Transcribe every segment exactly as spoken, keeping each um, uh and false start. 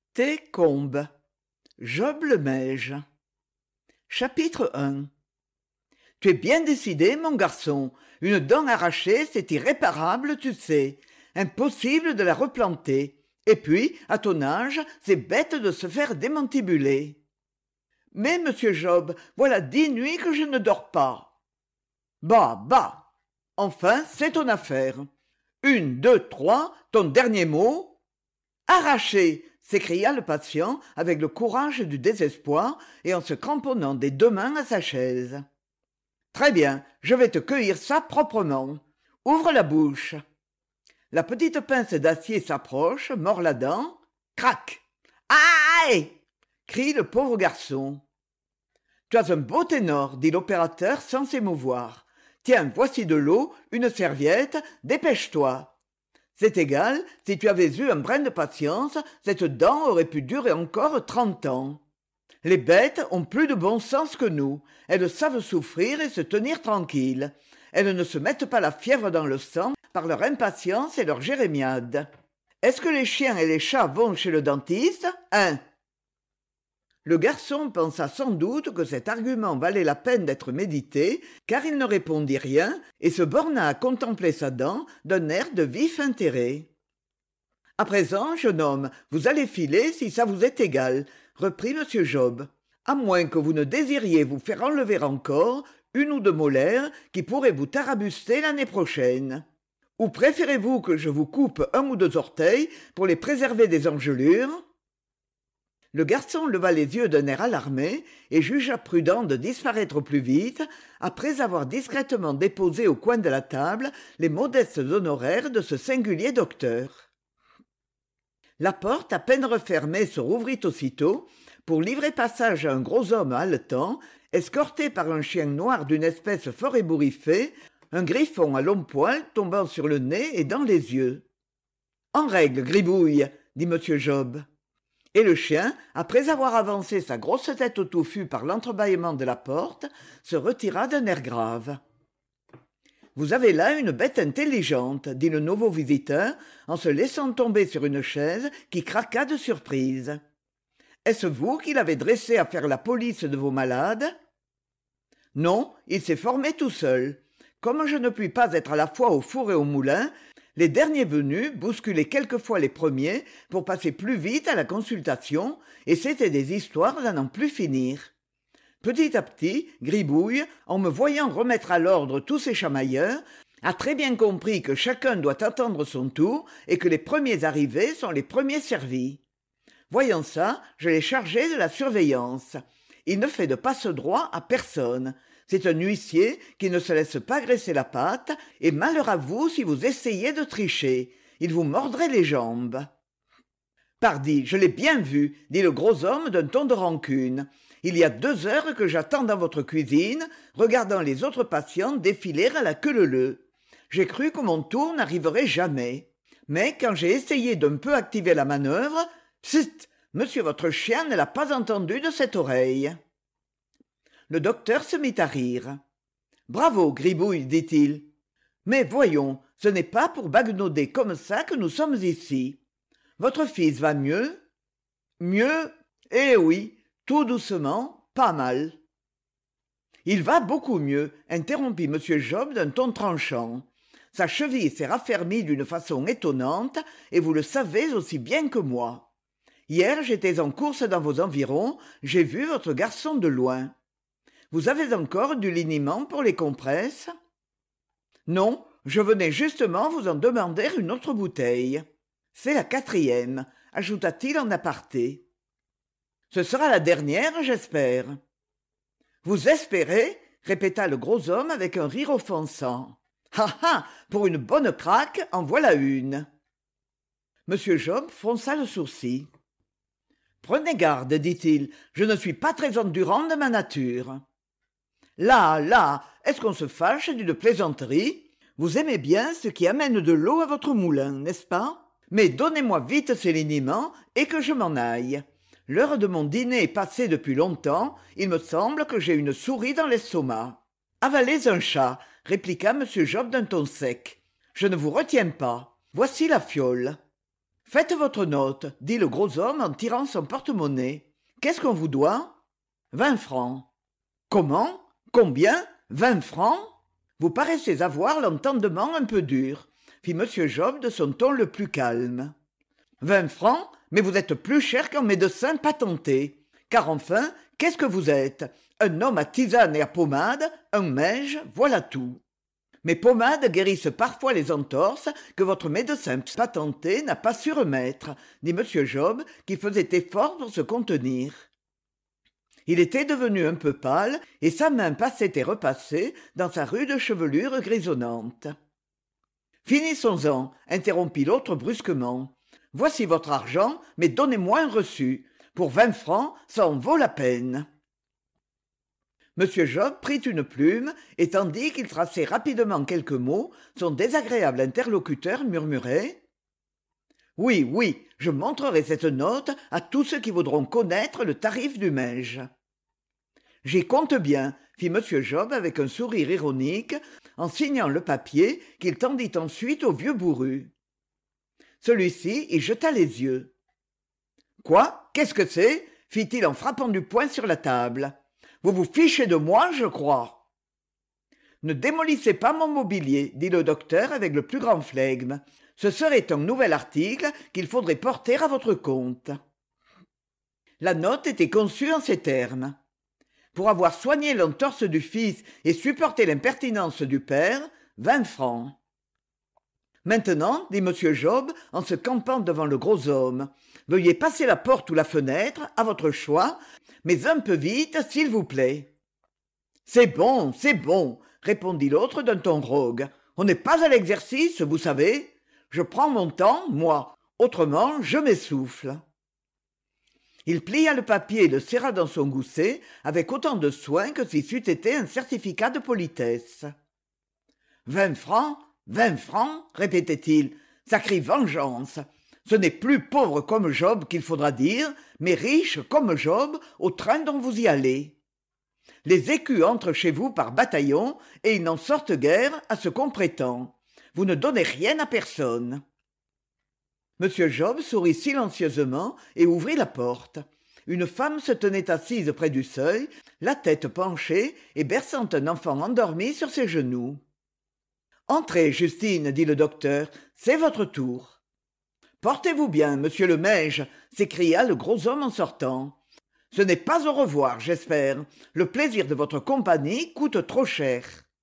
Thé-combe. Job le Maige. Chapitre un. Tu es bien décidé, mon garçon. Une dent arrachée, c'est irréparable, tu sais. Impossible de la replanter. Et puis, à ton âge, c'est bête de se faire démantibuler. Mais, monsieur Job, voilà dix nuits que je ne dors pas. Bah, bah. Enfin, c'est ton affaire. Une, deux, trois, ton dernier mot. Arraché, s'écria le patient avec le courage du désespoir et en se cramponnant des deux mains à sa chaise. Très bien, je vais te cueillir ça proprement. Ouvre la bouche. La petite pince d'acier s'approche, mord la dent. Crac. Aïe! Crie le pauvre garçon. Tu as un beau ténor, dit l'opérateur sans s'émouvoir. Tiens, voici de l'eau, une serviette, dépêche-toi. C'est égal, si tu avais eu un brin de patience, cette dent aurait pu durer encore trente ans. Les bêtes ont plus de bon sens que nous. Elles savent souffrir et se tenir tranquilles. Elles ne se mettent pas la fièvre dans le sang par leur impatience et leur jérémiade. Est-ce que les chiens et les chats vont chez le dentiste? Hein? Le garçon pensa sans doute que cet argument valait la peine d'être médité, car il ne répondit rien et se borna à contempler sa dent d'un air de vif intérêt. « À présent, jeune homme, vous allez filer si ça vous est égal, » reprit M. Job, « à moins que vous ne désiriez vous faire enlever encore une ou deux molaires qui pourraient vous tarabuster l'année prochaine. Ou préférez-vous que je vous coupe un ou deux orteils pour les préserver des engelures ?» Le garçon leva les yeux d'un air alarmé et jugea prudent de disparaître plus vite, après avoir discrètement déposé au coin de la table les modestes honoraires de ce singulier docteur. La porte, à peine refermée, se rouvrit aussitôt pour livrer passage à un gros homme haletant, escorté par un chien noir d'une espèce fort ébouriffée, un griffon à longs poils tombant sur le nez et dans les yeux. « En règle, gribouille !» dit M. Job. Et le chien, après avoir avancé sa grosse tête touffue par l'entrebâillement de la porte, se retira d'un air grave. « Vous avez là une bête intelligente, » dit le nouveau visiteur, en se laissant tomber sur une chaise qui craqua de surprise. « Est-ce vous qui l'avez dressé à faire la police de vos malades ? » « Non, il s'est formé tout seul. Comme je ne puis pas être à la fois au four et au moulin, les derniers venus bousculaient quelquefois les premiers pour passer plus vite à la consultation, et c'étaient des histoires à n'en plus finir. Petit à petit, Gribouille, en me voyant remettre à l'ordre tous ces chamailleurs, a très bien compris que chacun doit attendre son tour et que les premiers arrivés sont les premiers servis. Voyant ça, je l'ai chargé de la surveillance. Il ne fait de passe-droit à personne. C'est un huissier qui ne se laisse pas graisser la patte, et malheur à vous si vous essayez de tricher. Il vous mordrait les jambes. « Pardi, je l'ai bien vu, » dit le gros homme d'un ton de rancune. « Il y a deux heures que j'attends dans votre cuisine, regardant les autres patients défiler à la queue-leu. J'ai cru que mon tour n'arriverait jamais. Mais quand j'ai essayé d'un peu activer la manœuvre, psst, monsieur votre chien ne l'a pas entendu de cette oreille. » Le docteur se mit à rire. « Bravo, Gribouille, dit-il. Mais voyons, ce n'est pas pour baguenauder comme ça que nous sommes ici. Votre fils va mieux ? Mieux ? Eh oui, tout doucement, pas mal. » Il va beaucoup mieux, interrompit M. Job d'un ton tranchant. Sa cheville s'est raffermie d'une façon étonnante, et vous le savez aussi bien que moi. Hier, j'étais en course dans vos environs, j'ai vu votre garçon de loin. Vous avez encore du liniment pour les compresses ? Non, je venais justement vous en demander une autre bouteille. C'est la quatrième, ajouta-t-il en aparté. Ce sera la dernière, j'espère. Vous espérez ? Répéta le gros homme avec un rire offensant. Ah ah, pour une bonne craque, en voilà une. Monsieur Job fronça le sourcil. Prenez garde, dit-il, je ne suis pas très endurant de ma nature. Là, là, est-ce qu'on se fâche d'une plaisanterie ? Vous aimez bien ce qui amène de l'eau à votre moulin, n'est-ce pas ? Mais donnez-moi vite ces liniments et que je m'en aille. L'heure de mon dîner est passée depuis longtemps, il me semble que j'ai une souris dans l'estomac. Avalez un chat, répliqua M. Job d'un ton sec. Je ne vous retiens pas. Voici la fiole. Faites votre note, dit le gros homme en tirant son porte-monnaie. Qu'est-ce qu'on vous doit? Vingt francs. Comment? Combien? Vingt francs? Vous paraissez avoir l'entendement un peu dur, fit M. Job de son ton le plus calme. Vingt francs? Mais vous êtes plus cher qu'un médecin patenté. Car enfin, qu'est-ce que vous êtes? Un homme à tisane et à pommade, un mège, voilà tout. Mes pommades guérissent parfois les entorses que votre médecin patenté n'a pas su remettre, dit M. Job, qui faisait effort pour se contenir. Il était devenu un peu pâle, et sa main passait et repassait dans sa rude chevelure grisonnante. « Finissons-en, interrompit l'autre brusquement. Voici votre argent, mais donnez-moi un reçu. Pour vingt francs, ça en vaut la peine. » M. Job prit une plume, et tandis qu'il traçait rapidement quelques mots, son désagréable interlocuteur murmurait « Oui, oui, je montrerai cette note à tous ceux qui voudront connaître le tarif du mège. » « J'y compte bien, » fit M. Job avec un sourire ironique, en signant le papier qu'il tendit ensuite au vieux bourru. Celui-ci y jeta les yeux. « Quoi? Qu'est-ce que c'est ?» fit-il en frappant du poing sur la table. « Vous vous fichez de moi, je crois. » « Ne démolissez pas mon mobilier, dit le docteur avec le plus grand flegme. Ce serait un nouvel article qu'il faudrait porter à votre compte. » La note était conçue en ces termes. Pour avoir soigné l'entorse du fils et supporté l'impertinence du père, vingt francs. Maintenant, dit M. Job en se campant devant le gros homme, veuillez passer la porte ou la fenêtre, à votre choix, mais un peu vite, s'il vous plaît. C'est bon, c'est bon, répondit l'autre d'un ton rogue. On n'est pas à l'exercice, vous savez. Je prends mon temps, moi, autrement je m'essouffle. Il plia le papier et le serra dans son gousset avec autant de soin que si c'eût été un certificat de politesse. Vingt francs, vingt francs, répétait-il, ça crie vengeance. Ce n'est plus pauvre comme Job qu'il faudra dire, mais riche comme Job au train dont vous y allez. Les écus entrent chez vous par bataillon et ils n'en sortent guère à ce qu'on prétend. Vous ne donnez rien à personne. M. Job sourit silencieusement et ouvrit la porte. Une femme se tenait assise près du seuil, la tête penchée et berçant un enfant endormi sur ses genoux. « Entrez, Justine, dit le docteur, c'est votre tour. »« Portez-vous bien, monsieur le mège, s'écria le gros homme en sortant. Ce n'est pas au revoir, j'espère. Le plaisir de votre compagnie coûte trop cher. »«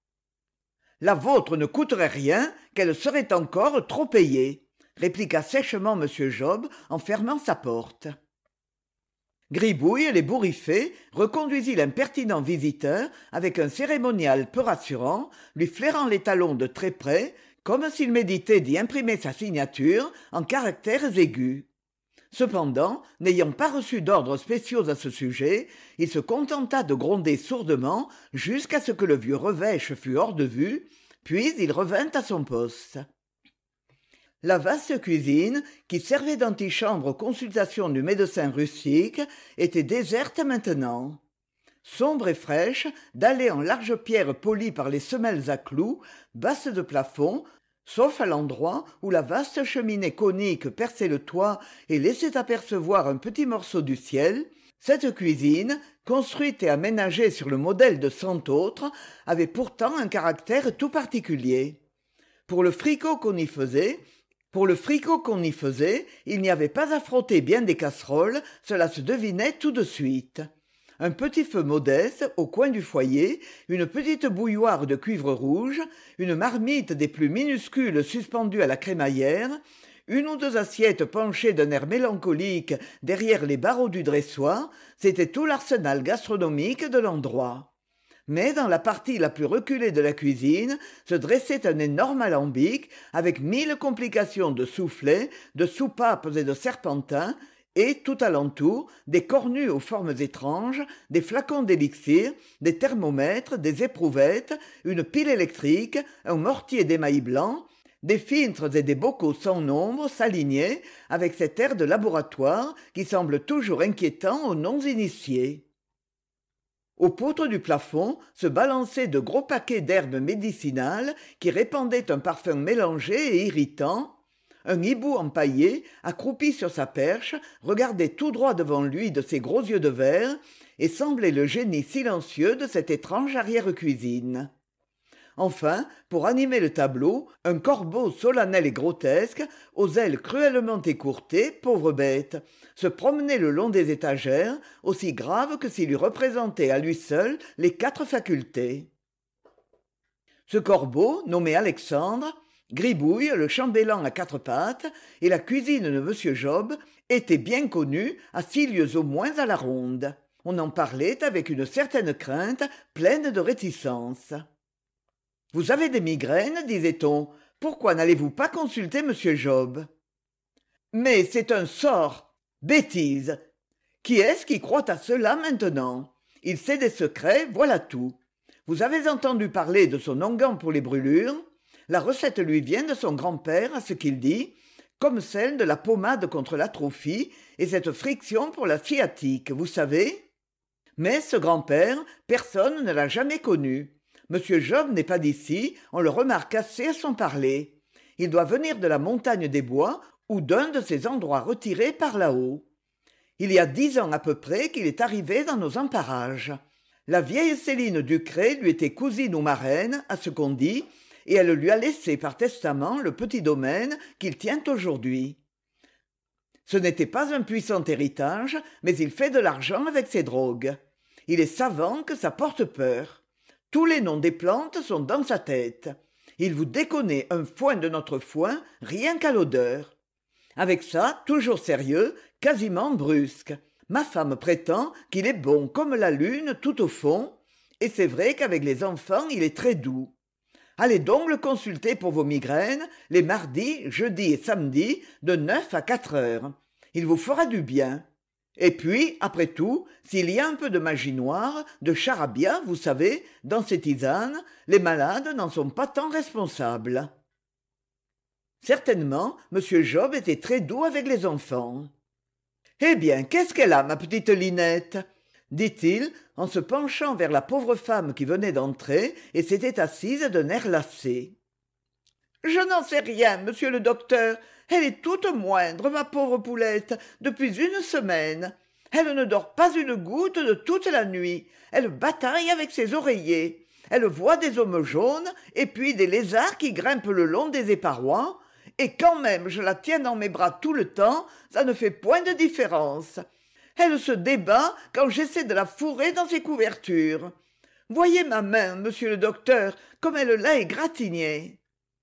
La vôtre ne coûterait rien, qu'elle serait encore trop payée. » répliqua sèchement M. Job en fermant sa porte. Gribouille, l'ébouriffé, reconduisit l'impertinent visiteur avec un cérémonial peu rassurant, lui flairant les talons de très près, comme s'il méditait d'y imprimer sa signature en caractères aigus. Cependant, n'ayant pas reçu d'ordres spéciaux à ce sujet, il se contenta de gronder sourdement jusqu'à ce que le vieux revêche fût hors de vue, puis il revint à son poste. La vaste cuisine, qui servait d'antichambre aux consultations du médecin rustique, était déserte maintenant. Sombre et fraîche, dallée en larges pierres polies par les semelles à clous, basse de plafond, sauf à l'endroit où la vaste cheminée conique perçait le toit et laissait apercevoir un petit morceau du ciel, cette cuisine, construite et aménagée sur le modèle de cent autres, avait pourtant un caractère tout particulier. Pour le fricot qu'on y faisait, Pour le fricot qu'on y faisait, il n'y avait pas à frotter bien des casseroles, cela se devinait tout de suite. Un petit feu modeste au coin du foyer, une petite bouilloire de cuivre rouge, une marmite des plus minuscules suspendue à la crémaillère, une ou deux assiettes penchées d'un air mélancolique derrière les barreaux du dressoir, c'était tout l'arsenal gastronomique de l'endroit. Mais dans la partie la plus reculée de la cuisine se dressait un énorme alambic avec mille complications de soufflets, de soupapes et de serpentins, et, tout alentour, des cornues aux formes étranges, des flacons d'élixir, des thermomètres, des éprouvettes, une pile électrique, un mortier d'émail blanc, des filtres et des bocaux sans nombre s'alignaient avec cet air de laboratoire qui semble toujours inquiétant aux non-initiés. Aux poutres du plafond se balançaient de gros paquets d'herbes médicinales qui répandaient un parfum mélangé et irritant, Un hibou empaillé, accroupi sur sa perche, regardait tout droit devant lui de ses gros yeux de verre et semblait le génie silencieux de cette étrange arrière-cuisine. Enfin, pour animer le tableau, un corbeau solennel et grotesque, aux ailes cruellement écourtées, pauvre bête, se promenait le long des étagères, aussi grave que s'il eût représenté à lui seul les quatre facultés. Ce corbeau, nommé Alexandre, Gribouille, le chambellan à quatre pattes, et la cuisine de monsieur Job, était bien connu à six lieues au moins à la ronde. On en parlait avec une certaine crainte, pleine de réticence. « Vous avez des migraines, disait-on. Pourquoi n'allez-vous pas consulter monsieur Job ?»« Mais c'est un sort. Bêtise. Qui est-ce qui croit à cela maintenant ? Il sait des secrets, voilà tout. Vous avez entendu parler de son onguent pour les brûlures ? La recette lui vient de son grand-père, à ce qu'il dit, comme celle de la pommade contre l'atrophie et cette friction pour la sciatique, vous savez ? Mais ce grand-père, personne ne l'a jamais connu. Monsieur Job n'est pas d'ici, on le remarque assez à son parler. Il doit venir de la montagne des Bois ou d'un de ces endroits retirés par là-haut. Il y a dix ans à peu près qu'il est arrivé dans nos emparages. La vieille Céline Ducré lui était cousine ou marraine, à ce qu'on dit, et elle lui a laissé par testament le petit domaine qu'il tient aujourd'hui. Ce n'était pas un puissant héritage, mais il fait de l'argent avec ses drogues. Il est savant que ça porte peur. Tous les noms des plantes sont dans sa tête. Il vous déconne un foin de notre foin, rien qu'à l'odeur. Avec ça, toujours sérieux, quasiment brusque. Ma femme prétend qu'il est bon comme la lune tout au fond, et c'est vrai qu'avec les enfants, il est très doux. Allez donc le consulter pour vos migraines, les mardis, jeudis et samedis, de neuf à quatre heures. Il vous fera du bien. Et puis, après tout, s'il y a un peu de magie noire, de charabia, vous savez, dans ces tisanes, les malades n'en sont pas tant responsables. Certainement, monsieur Job était très doux avec les enfants. « Eh bien, qu'est-ce qu'elle a, ma petite Linette ?» dit-il, en se penchant vers la pauvre femme qui venait d'entrer et s'était assise d'un air lassé. « Je n'en sais rien, monsieur le docteur. Elle est toute moindre, ma pauvre poulette, depuis une semaine. Elle ne dort pas une goutte de toute la nuit. Elle bataille avec ses oreillers. Elle voit des hommes jaunes et puis des lézards qui grimpent le long des éparois. Et quand même je la tiens dans mes bras tout le temps, ça ne fait point de différence. Elle se débat quand j'essaie de la fourrer dans ses couvertures. Voyez ma main, monsieur le docteur, comme elle l'a égratignée. »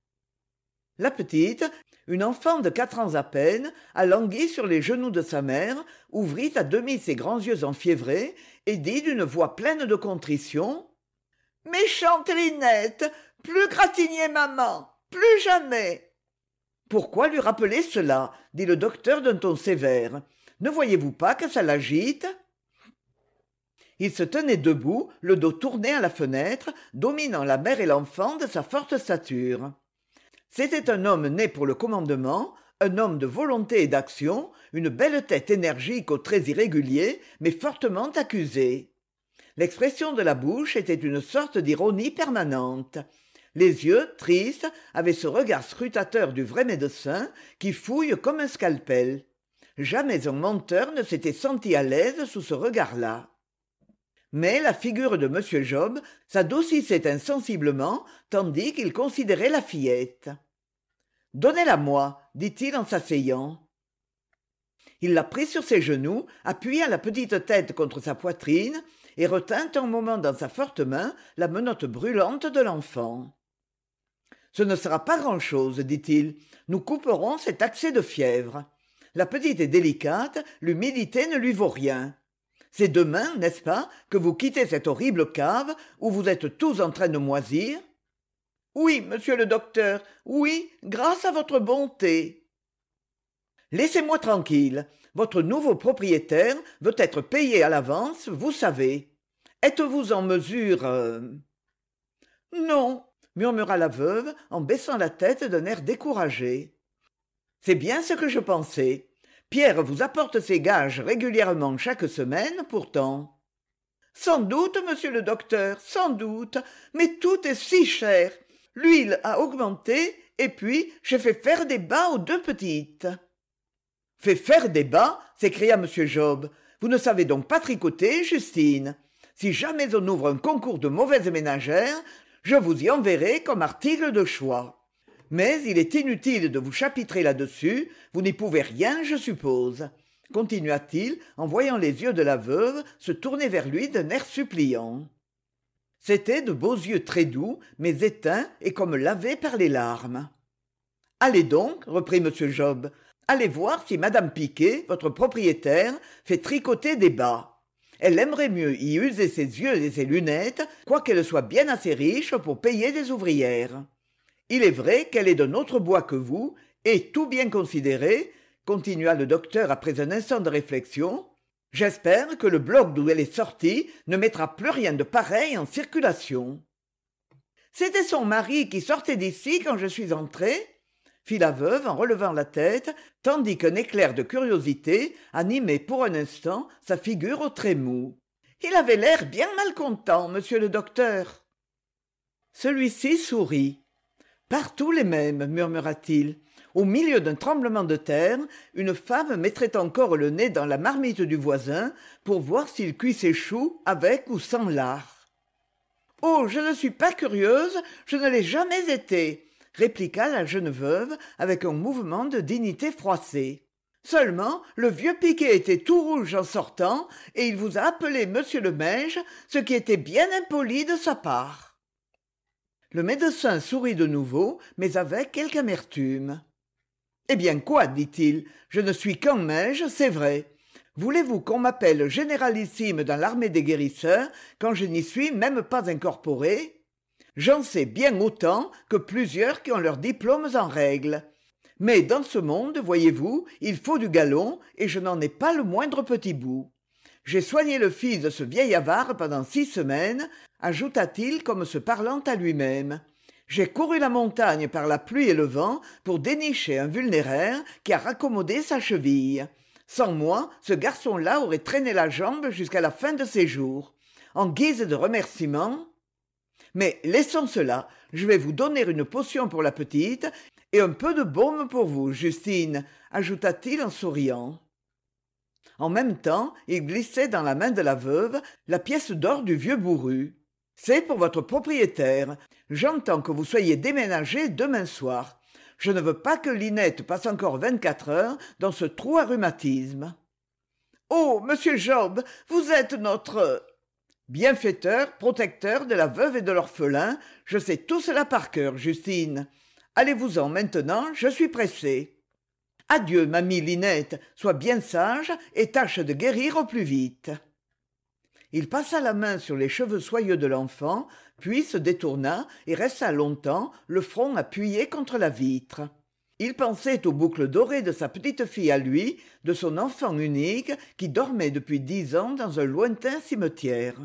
La petite, une enfant de quatre ans à peine, alanguie sur les genoux de sa mère, ouvrit à demi ses grands yeux enfiévrés et dit d'une voix pleine de contrition : « Méchante Linette, plus gratigner maman, plus jamais !» « Pourquoi lui rappeler cela ?» dit le docteur d'un ton sévère. « Ne voyez-vous pas que ça l'agite ?» Il se tenait debout, le dos tourné à la fenêtre, dominant la mère et l'enfant de sa forte stature. C'était un homme né pour le commandement, un homme de volonté et d'action, une belle tête énergique aux traits irréguliers, mais fortement accusée. L'expression de la bouche était une sorte d'ironie permanente. Les yeux, tristes, avaient ce regard scrutateur du vrai médecin qui fouille comme un scalpel. Jamais un menteur ne s'était senti à l'aise sous ce regard-là. Mais la figure de monsieur Job s'adoucissait insensiblement tandis qu'il considérait la fillette. « Donnez-la-moi, dit-il en s'asseyant. Il la prit sur ses genoux, appuya la petite tête contre sa poitrine et retint un moment dans sa forte main la menotte brûlante de l'enfant. « Ce ne sera pas grand-chose, dit-il. Nous couperons cet accès de fièvre. La petite est délicate, l'humidité ne lui vaut rien. C'est demain, n'est-ce pas, que vous quittez cette horrible cave où vous êtes tous en train de moisir ? » ?»« Oui, monsieur le docteur, oui, grâce à votre bonté. »« Laissez-moi tranquille. Votre nouveau propriétaire veut être payé à l'avance, vous savez. Êtes-vous en mesure... Euh... »« Non, » murmura la veuve en baissant la tête d'un air découragé. « C'est bien ce que je pensais. Pierre vous apporte ses gages régulièrement chaque semaine, pourtant. »« Sans doute, monsieur le docteur, sans doute, mais tout est si cher. L'huile a augmenté et puis j'ai fait faire des bas aux deux petites. Fait faire des bas, s'écria m. Job. Vous ne savez donc pas tricoter, Justine. Si jamais on ouvre un concours de mauvaises ménagères, je vous y enverrai comme article de choix. Mais il est inutile de vous chapitrer là-dessus, vous n'y pouvez rien, je suppose, continua-t-il en voyant les yeux de la veuve se tourner vers lui d'un air suppliant. C'étaient de beaux yeux très doux, mais éteints et comme lavés par les larmes. « Allez donc, reprit m. Job, allez voir si madame Piquet, votre propriétaire, fait tricoter des bas. Elle aimerait mieux y user ses yeux et ses lunettes, quoiqu'elle soit bien assez riche pour payer des ouvrières. Il est vrai qu'elle est d'un autre bois que vous, et tout bien considéré, continua le docteur après un instant de réflexion, j'espère que le bloc d'où elle est sortie ne mettra plus rien de pareil en circulation. C'était son mari qui sortait d'ici quand je suis entré, fit la veuve en relevant la tête, tandis qu'un éclair de curiosité animait pour un instant sa figure aux traits mous. Il avait l'air bien malcontent, monsieur le docteur. Celui-ci sourit. Partout les mêmes, murmura-t-il. Au milieu d'un tremblement de terre, une femme mettrait encore le nez dans la marmite du voisin pour voir s'il cuit ses choux avec ou sans lard. « Oh, je ne suis pas curieuse, je ne l'ai jamais été !» répliqua la jeune veuve avec un mouvement de dignité froissée. « Seulement, le vieux Piquet était tout rouge en sortant, et il vous a appelé monsieur le Maige, ce qui était bien impoli de sa part. » Le médecin sourit de nouveau, mais avec quelque amertume. « Eh bien quoi, dit-il, je ne suis qu'un Maige, c'est vrai. Voulez-vous qu'on m'appelle généralissime dans l'armée des guérisseurs quand je n'y suis même pas incorporé ? J'en sais bien autant que plusieurs qui ont leurs diplômes en règle. Mais dans ce monde, voyez-vous, il faut du galon, et je n'en ai pas le moindre petit bout. J'ai soigné le fils de ce vieil avare pendant six semaines, ajouta-t-il comme se parlant à lui-même. J'ai couru la montagne par la pluie et le vent pour dénicher un vulnéraire qui a raccommodé sa cheville. Sans moi, ce garçon-là aurait traîné la jambe jusqu'à la fin de ses jours. En guise de remerciement... Mais laissons cela, je vais vous donner une potion pour la petite et un peu de baume pour vous, Justine, ajouta-t-il en souriant. En même temps, il glissait dans la main de la veuve la pièce d'or du vieux bourru. « C'est pour votre propriétaire. J'entends que vous soyez déménagé demain soir. Je ne veux pas que Linette passe encore vingt-quatre heures dans ce trou à rhumatisme. »« Oh, monsieur Job, vous êtes notre... » Bienfaiteur, protecteur de la veuve et de l'orphelin, je sais tout cela par cœur, Justine. Allez-vous-en maintenant, je suis pressé. Adieu, mamie Linette, sois bien sage et tâche de guérir au plus vite. Il passa la main sur les cheveux soyeux de l'enfant, puis se détourna et resta longtemps, le front appuyé contre la vitre. Il pensait aux boucles dorées de sa petite fille à lui, de son enfant unique, qui dormait depuis dix ans dans un lointain cimetière.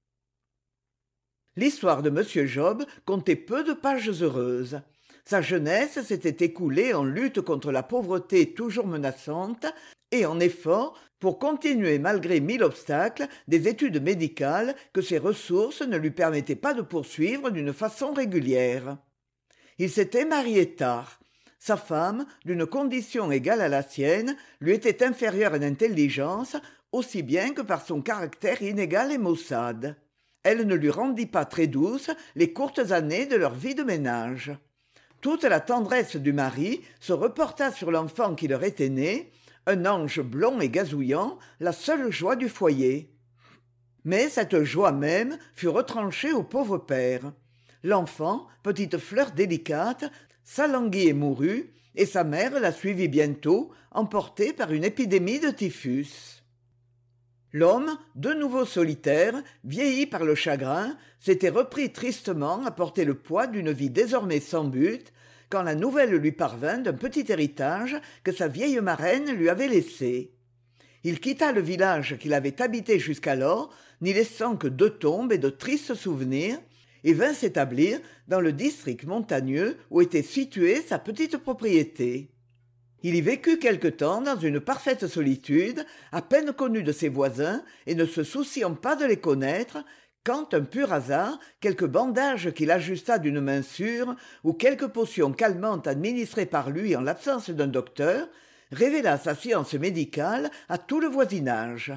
L'histoire de m. Job comptait peu de pages heureuses. Sa jeunesse s'était écoulée en lutte contre la pauvreté toujours menaçante et en effort pour continuer malgré mille obstacles des études médicales que ses ressources ne lui permettaient pas de poursuivre d'une façon régulière. Il s'était marié tard. Sa femme, d'une condition égale à la sienne, lui était inférieure en intelligence, aussi bien que par son caractère inégal et maussade. Elle ne lui rendit pas très douces les courtes années de leur vie de ménage. Toute la tendresse du mari se reporta sur l'enfant qui leur était né, un ange blond et gazouillant, la seule joie du foyer. Mais cette joie même fut retranchée au pauvre père. L'enfant, petite fleur délicate, s'alanguit et mourut, et sa mère la suivit bientôt, emportée par une épidémie de typhus. L'homme, de nouveau solitaire, vieilli par le chagrin, s'était repris tristement à porter le poids d'une vie désormais sans but, quand la nouvelle lui parvint d'un petit héritage que sa vieille marraine lui avait laissé. Il quitta le village qu'il avait habité jusqu'alors, n'y laissant que deux tombes et de tristes souvenirs, et vint s'établir dans le district montagneux où était située sa petite propriété. Il y vécut quelque temps dans une parfaite solitude, à peine connu de ses voisins et ne se souciant pas de les connaître, quand un pur hasard, quelque bandage qu'il ajusta d'une main sûre, ou quelque potion calmante administrée par lui en l'absence d'un docteur, révéla sa science médicale à tout le voisinage.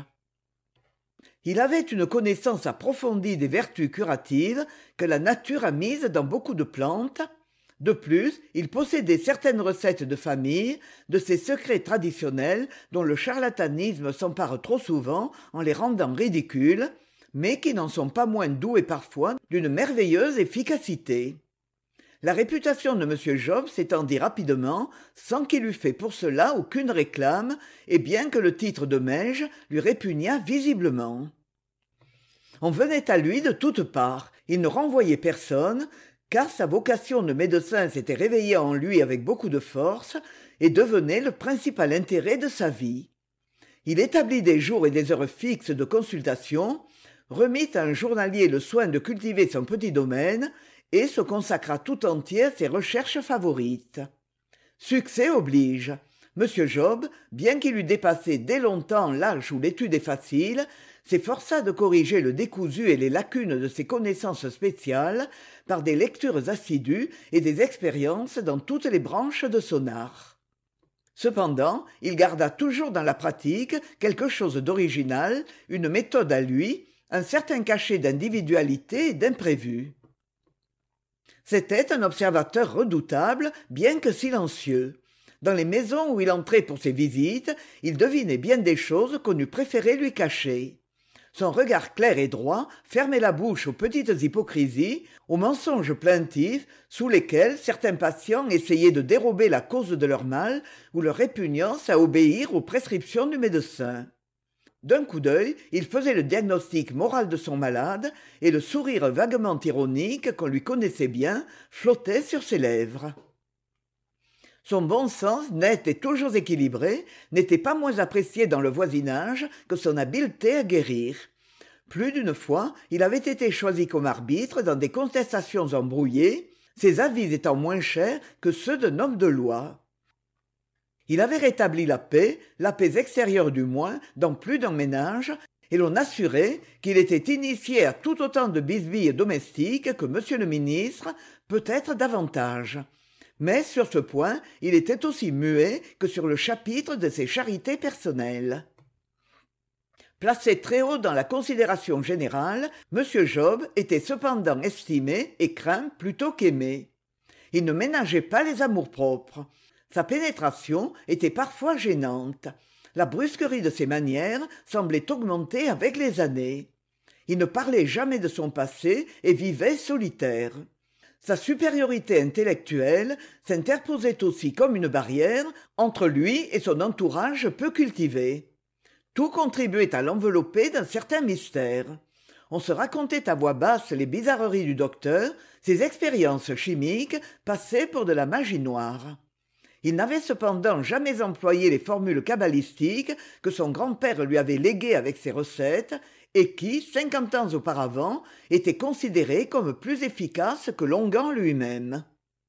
Il avait une connaissance approfondie des vertus curatives que la nature a mises dans beaucoup de plantes. De plus, il possédait certaines recettes de famille, de ces secrets traditionnels dont le charlatanisme s'empare trop souvent en les rendant ridicules, mais qui n'en sont pas moins doués parfois d'une merveilleuse efficacité. La réputation de M. Job s'étendit rapidement, sans qu'il eût fait pour cela aucune réclame, et bien que le titre de mage lui répugnât visiblement. On venait à lui de toutes parts, il ne renvoyait personne, car sa vocation de médecin s'était réveillée en lui avec beaucoup de force et devenait le principal intérêt de sa vie. Il établit des jours et des heures fixes de consultation, remit à un journalier le soin de cultiver son petit domaine et se consacra tout entier à ses recherches favorites. Succès oblige. M. Job, bien qu'il eût dépassé dès longtemps l'âge où l'étude est facile, s'efforça de corriger le décousu et les lacunes de ses connaissances spéciales par des lectures assidues et des expériences dans toutes les branches de son art. Cependant, il garda toujours dans la pratique quelque chose d'original, une méthode à lui, un certain cachet d'individualité et d'imprévu. C'était un observateur redoutable, bien que silencieux. Dans les maisons où il entrait pour ses visites, il devinait bien des choses qu'on eût préféré lui cacher. Son regard clair et droit fermait la bouche aux petites hypocrisies, aux mensonges plaintifs sous lesquels certains patients essayaient de dérober la cause de leur mal ou leur répugnance à obéir aux prescriptions du médecin. D'un coup d'œil, il faisait le diagnostic moral de son malade, et le sourire vaguement ironique qu'on lui connaissait bien flottait sur ses lèvres. Son bon sens, net et toujours équilibré, n'était pas moins apprécié dans le voisinage que son habileté à guérir. Plus d'une fois, il avait été choisi comme arbitre dans des contestations embrouillées, ses avis étant moins chers que ceux d'un homme de loi. Il avait rétabli la paix, la paix extérieure du moins, dans plus d'un ménage, et l'on assurait qu'il était initié à tout autant de bisbilles domestiques que monsieur le ministre, peut-être davantage. Mais sur ce point, il était aussi muet que sur le chapitre de ses charités personnelles. Placé très haut dans la considération générale, M. Job était cependant estimé et craint plutôt qu'aimé. Il ne ménageait pas les amours-propres. Sa pénétration était parfois gênante. La brusquerie de ses manières semblait augmenter avec les années. Il ne parlait jamais de son passé et vivait solitaire. Sa supériorité intellectuelle s'interposait aussi comme une barrière entre lui et son entourage peu cultivé. Tout contribuait à l'envelopper d'un certain mystère. On se racontait à voix basse les bizarreries du docteur, ses expériences chimiques passaient pour de la magie noire. Il n'avait cependant jamais employé les formules cabalistiques que son grand-père lui avait léguées avec ses recettes et qui, cinquante ans auparavant, étaient considérées comme plus efficaces que Longan lui-même.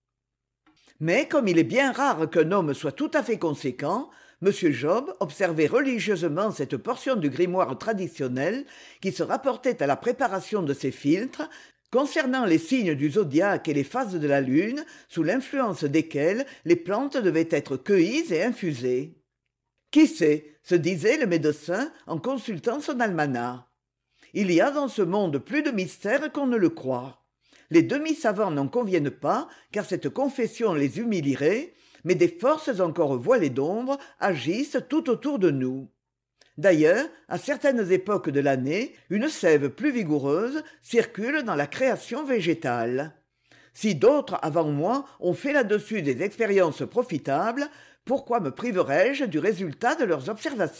Mais comme il est bien rare qu'un homme soit tout à fait conséquent, M. Job observait religieusement cette portion du grimoire traditionnel qui se rapportait à la préparation de ses philtres, concernant les signes du zodiaque et les phases de la lune, sous l'influence desquelles les plantes devaient être cueillies et infusées. Qui sait, se disait le médecin en consultant son almanach. Il y a dans ce monde plus de mystères qu'on ne le croit. Les demi-savants n'en conviennent pas, car cette confession les humilierait, mais des forces encore voilées d'ombre agissent tout autour de nous. D'ailleurs, à certaines époques de l'année, une sève plus vigoureuse circule dans la création végétale. Si d'autres avant moi ont fait là-dessus des expériences profitables, pourquoi me priverais-je du résultat de leurs observations ?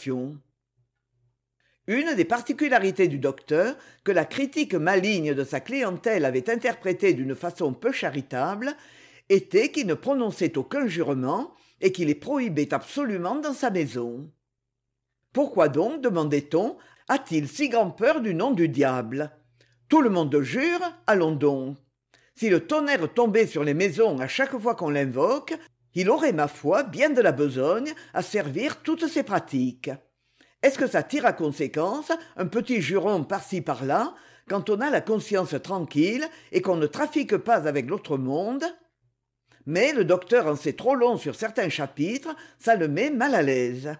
Une des particularités du docteur, que la critique maligne de sa clientèle avait interprétée d'une façon peu charitable, était qu'il ne prononçait aucun jurement et qu'il les prohibait absolument dans sa maison. Pourquoi donc, demandait-on, a-t-il si grand peur du nom du diable ? Tout le monde jure, allons donc. Si le tonnerre tombait sur les maisons à chaque fois qu'on l'invoque, il aurait, ma foi, bien de la besogne à servir toutes ces pratiques. Est-ce que ça tire à conséquence, un petit juron par-ci par-là, quand on a la conscience tranquille et qu'on ne trafique pas avec l'autre monde. Mais le docteur en sait trop long sur certains chapitres, ça le met mal à l'aise.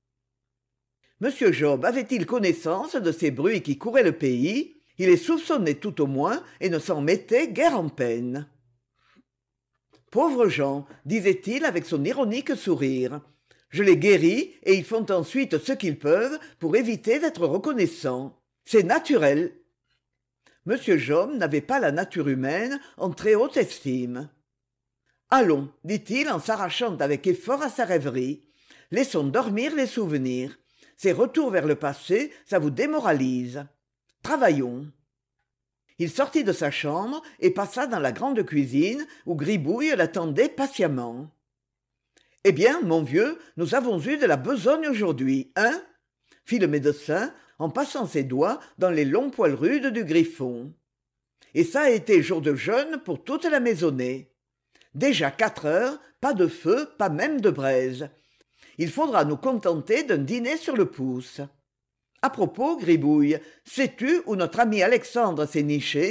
Monsieur Job avait-il connaissance de ces bruits qui couraient le pays? Il les soupçonnait tout au moins et ne s'en mettait guère en peine. Pauvres gens, disait-il avec son ironique sourire. Je les guéris et ils font ensuite ce qu'ils peuvent pour éviter d'être reconnaissants. C'est naturel. Monsieur Job n'avait pas la nature humaine en très haute estime. Allons, dit-il en s'arrachant avec effort à sa rêverie. Laissons dormir les souvenirs. Ces retours vers le passé, ça vous démoralise. Travaillons. Il sortit de sa chambre et passa dans la grande cuisine où Gribouille l'attendait patiemment. « Eh bien, mon vieux, nous avons eu de la besogne aujourd'hui, hein ?» fit le médecin en passant ses doigts dans les longs poils rudes du griffon. « Et ça a été jour de jeûne pour toute la maisonnée. Déjà quatre heures, pas de feu, pas même de braise. Il faudra nous contenter d'un dîner sur le pouce. À propos, Gribouille, sais-tu où notre ami Alexandre s'est niché ?»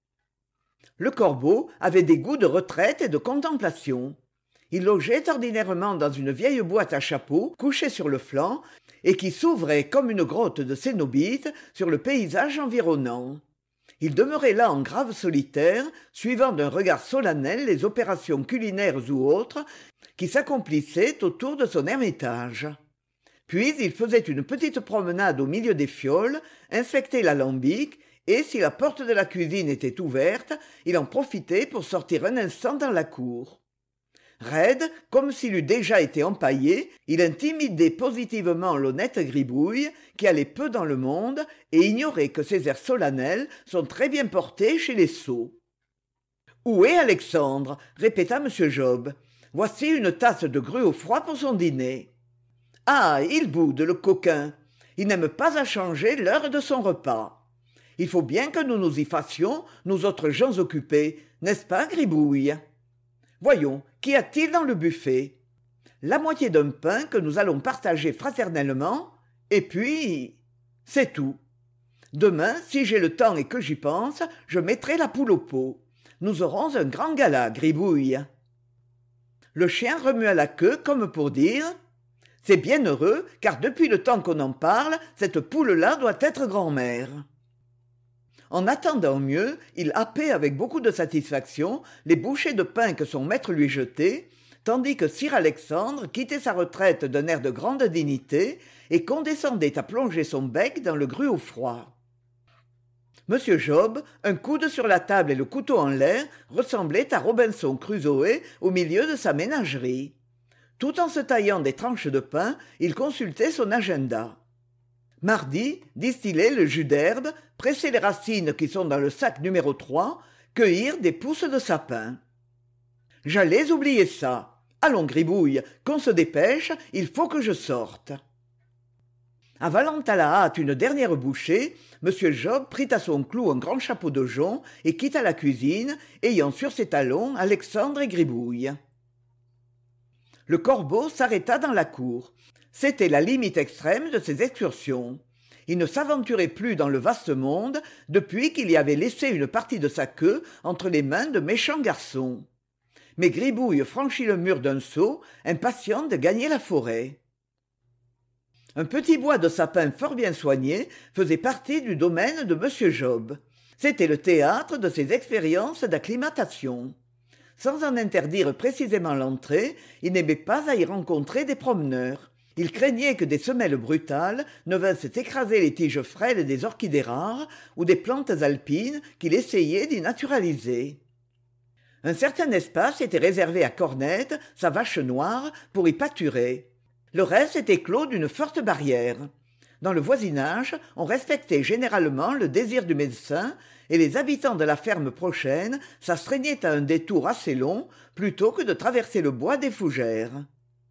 Le corbeau avait des goûts de retraite et de contemplation. Il logeait ordinairement dans une vieille boîte à chapeau couchée sur le flanc et qui s'ouvrait comme une grotte de cénobite sur le paysage environnant. Il demeurait là en grave solitaire, suivant d'un regard solennel les opérations culinaires ou autres qui s'accomplissaient autour de son ermitage. Puis il faisait une petite promenade au milieu des fioles, inspectait l'alambic, et si la porte de la cuisine était ouverte, il en profitait pour sortir un instant dans la cour. Raide, comme s'il eût déjà été empaillé, il intimidait positivement l'honnête Gribouille, qui allait peu dans le monde et ignorait que ces airs solennels sont très bien portés chez les sots. « Où est Alexandre ?» répéta M. Job. « Voici une tasse de gruau froid pour son dîner. »« Ah, il boude, le coquin. Il n'aime pas à changer l'heure de son repas. Il faut bien que nous nous y fassions, nous autres gens occupés, n'est-ce pas, Gribouille ? Voyons, qu'y a-t-il dans le buffet ? La moitié d'un pain que nous allons partager fraternellement, et puis... c'est tout. Demain, si j'ai le temps et que j'y pense, je mettrai la poule au pot. Nous aurons un grand gala, Gribouille. » Le chien remua la queue comme pour dire « C'est bien heureux, car depuis le temps qu'on en parle, cette poule-là doit être grand-mère. » En attendant mieux, il happait avec beaucoup de satisfaction les bouchées de pain que son maître lui jetait, tandis que sir Alexandre quittait sa retraite d'un air de grande dignité et condescendait à plonger son bec dans le gruau froid. Monsieur Job, un coude sur la table et le couteau en l'air, ressemblait à Robinson Crusoe au milieu de sa ménagerie. Tout en se taillant des tranches de pain, il consultait son agenda. Mardi, distiller le jus d'herbe, presser les racines qui sont dans le sac numéro trois, cueillir des pousses de sapin. J'allais oublier ça. Allons, Gribouille, qu'on se dépêche, il faut que je sorte. Avalant à la hâte une dernière bouchée, M. Job prit à son clou un grand chapeau de jonc et quitta la cuisine, ayant sur ses talons Alexandre et Gribouille. Le corbeau s'arrêta dans la cour. C'était la limite extrême de ses excursions. Il ne s'aventurait plus dans le vaste monde depuis qu'il y avait laissé une partie de sa queue entre les mains de méchants garçons. Mais Gribouille franchit le mur d'un saut, impatient de gagner la forêt. Un petit bois de sapin fort bien soigné faisait partie du domaine de M. Job. C'était le théâtre de ses expériences d'acclimatation. Sans en interdire précisément l'entrée, il n'aimait pas à y rencontrer des promeneurs. Il craignait que des semelles brutales ne vinssent écraser les tiges frêles des orchidées rares ou des plantes alpines qu'il essayait d'y naturaliser. Un certain espace était réservé à Cornette, sa vache noire, pour y pâturer. Le reste était clos d'une forte barrière. Dans le voisinage, on respectait généralement le désir du médecin et les habitants de la ferme prochaine s'astreignaient à un détour assez long plutôt que de traverser le bois des fougères.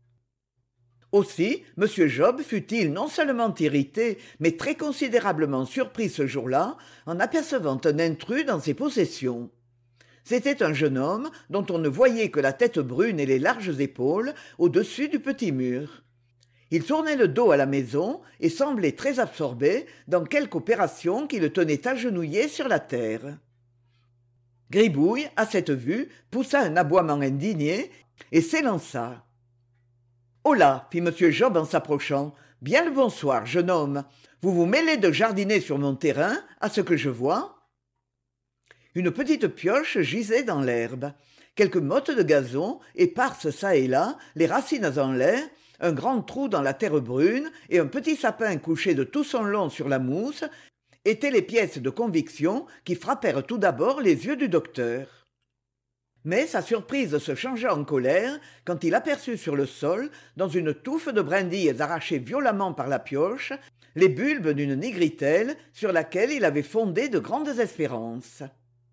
Aussi, M. Job fut-il non seulement irrité, mais très considérablement surpris ce jour-là en apercevant un intrus dans ses possessions. C'était un jeune homme dont on ne voyait que la tête brune et les larges épaules au-dessus du petit mur. Il tournait le dos à la maison et semblait très absorbé dans quelque opération qui le tenait agenouillé sur la terre. Gribouille, à cette vue, poussa un aboiement indigné et s'élança. « Holà !» fit M. Job en s'approchant. « Bien le bonsoir, jeune homme. Vous vous mêlez de jardiner sur mon terrain, à ce que je vois ?» Une petite pioche gisait dans l'herbe. Quelques mottes de gazon, éparses çà et là, les racines en l'air, un grand trou dans la terre brune et un petit sapin couché de tout son long sur la mousse étaient les pièces de conviction qui frappèrent tout d'abord les yeux du docteur. Mais sa surprise se changea en colère quand il aperçut sur le sol, dans une touffe de brindilles arrachées violemment par la pioche, les bulbes d'une nigritelle sur laquelle il avait fondé de grandes espérances.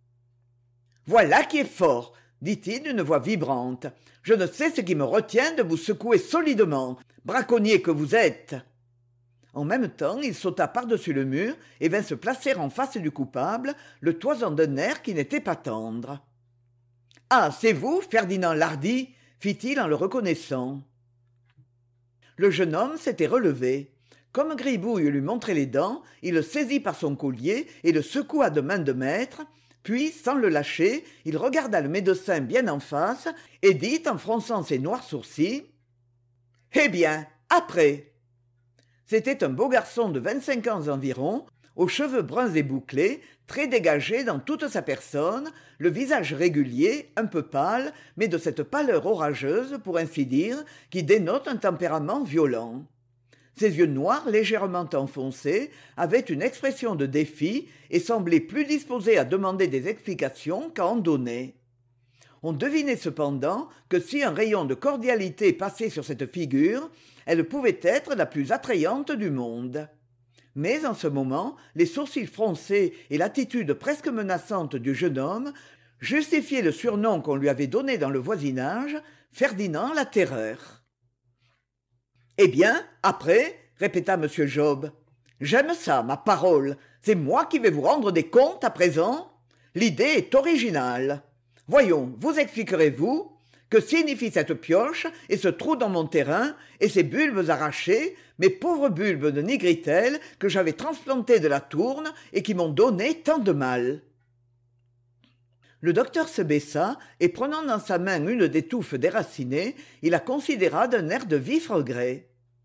« Voilà qui est fort !» dit-il d'une voix vibrante. « Je ne sais ce qui me retient de vous secouer solidement, braconnier que vous êtes !» En même temps, il sauta par-dessus le mur et vint se placer en face du coupable, le toisant d'un air qui n'était pas tendre. « Ah, c'est vous, Ferdinand Lardy ?» fit-il en le reconnaissant. Le jeune homme s'était relevé. Comme Gribouille lui montrait les dents, il le saisit par son collier et le secoua de main de maître, puis, sans le lâcher, il regarda le médecin bien en face et dit en fronçant ses noirs sourcils « Eh bien, après !» C'était un beau garçon de vingt-cinq ans environ, aux cheveux bruns et bouclés, très dégagé dans toute sa personne, le visage régulier, un peu pâle, mais de cette pâleur orageuse, pour ainsi dire, qui dénote un tempérament violent. Ses yeux noirs légèrement enfoncés avaient une expression de défi et semblaient plus disposés à demander des explications qu'à en donner. On devinait cependant que si un rayon de cordialité passait sur cette figure, elle pouvait être la plus attrayante du monde. Mais en ce moment, les sourcils froncés et l'attitude presque menaçante du jeune homme justifiaient le surnom qu'on lui avait donné dans le voisinage, Ferdinand la Terreur. « Eh bien, après ?» répéta M. Job. « J'aime ça, ma parole. C'est moi qui vais vous rendre des comptes à présent. L'idée est originale. Voyons, vous expliquerez-vous ? Que signifie cette pioche et ce trou dans mon terrain et ces bulbes arrachés, mes pauvres bulbes de nigritelle que j'avais transplantés de la tourne et qui m'ont donné tant de mal ?» Le docteur se baissa et prenant dans sa main une des touffes déracinées, il la considéra d'un air de vif regret.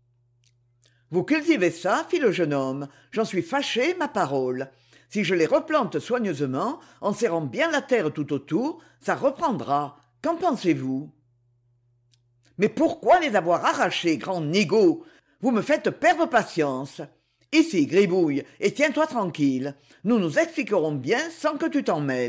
« Vous cultivez ça, fit le jeune homme. J'en suis fâché, ma parole. Si je les replante soigneusement, en serrant bien la terre tout autour, ça reprendra. Qu'en pensez-vous ? » « Mais pourquoi les avoir arrachés, grand nigaud ? Vous me faites perdre patience. Ici, Gribouille, et tiens-toi tranquille. Nous nous expliquerons bien sans que tu t'en mêles. »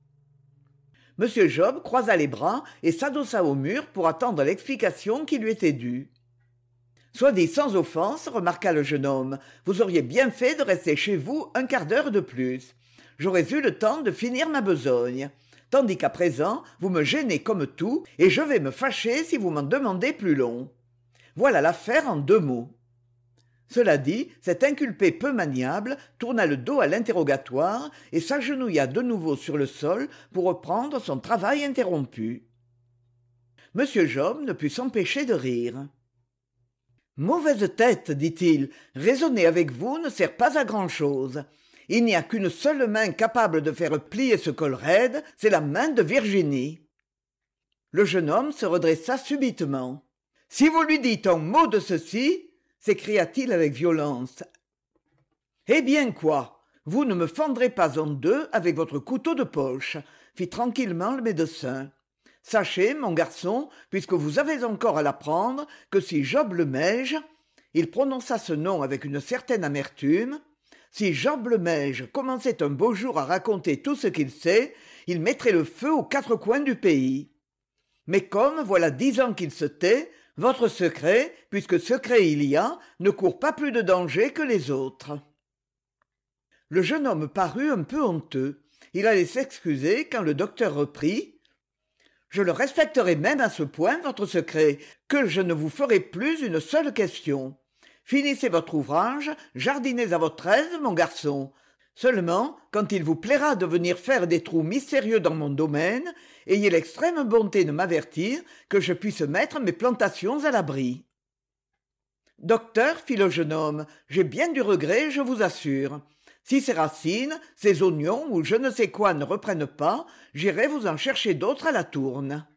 M. Job croisa les bras et s'adossa au mur pour attendre l'explication qui lui était due. « Soit dit sans offense, remarqua le jeune homme, vous auriez bien fait de rester chez vous un quart d'heure de plus. J'aurais eu le temps de finir ma besogne. Tandis qu'à présent, vous me gênez comme tout, et je vais me fâcher si vous m'en demandez plus long. Voilà l'affaire en deux mots. » Cela dit, cet inculpé peu maniable tourna le dos à l'interrogatoire et s'agenouilla de nouveau sur le sol pour reprendre son travail interrompu. M. Job ne put s'empêcher de rire. « Mauvaise tête, dit-il, raisonner avec vous ne sert pas à grand-chose. Il n'y a qu'une seule main capable de faire plier ce col raide, c'est la main de Virginie. » Le jeune homme se redressa subitement. « Si vous lui dites un mot de ceci, s'écria-t-il avec violence. « Eh bien quoi ? Vous ne me fendrez pas en deux avec votre couteau de poche, » fit tranquillement le médecin. « Sachez, mon garçon, puisque vous avez encore à l'apprendre, que si Job le Maige, il prononça ce nom avec une certaine amertume, si Job le Maige commençait un beau jour à raconter tout ce qu'il sait, il mettrait le feu aux quatre coins du pays. Mais comme voilà dix ans qu'il se tait, votre secret, puisque secret il y a, ne court pas plus de danger que les autres. » Le jeune homme parut un peu honteux. Il allait s'excuser quand le docteur reprit. « Je le respecterai même à ce point, votre secret, que je ne vous ferai plus une seule question. Finissez votre ouvrage, jardinez à votre aise, mon garçon. Seulement, quand il vous plaira de venir faire des trous mystérieux dans mon domaine, ayez l'extrême bonté de m'avertir que je puisse mettre mes plantations à l'abri. » docteur, fit le jeune homme, j'ai bien du regret, je vous assure. Si ces racines, ces oignons ou je ne sais quoi ne reprennent pas, j'irai vous en chercher d'autres à la tourne.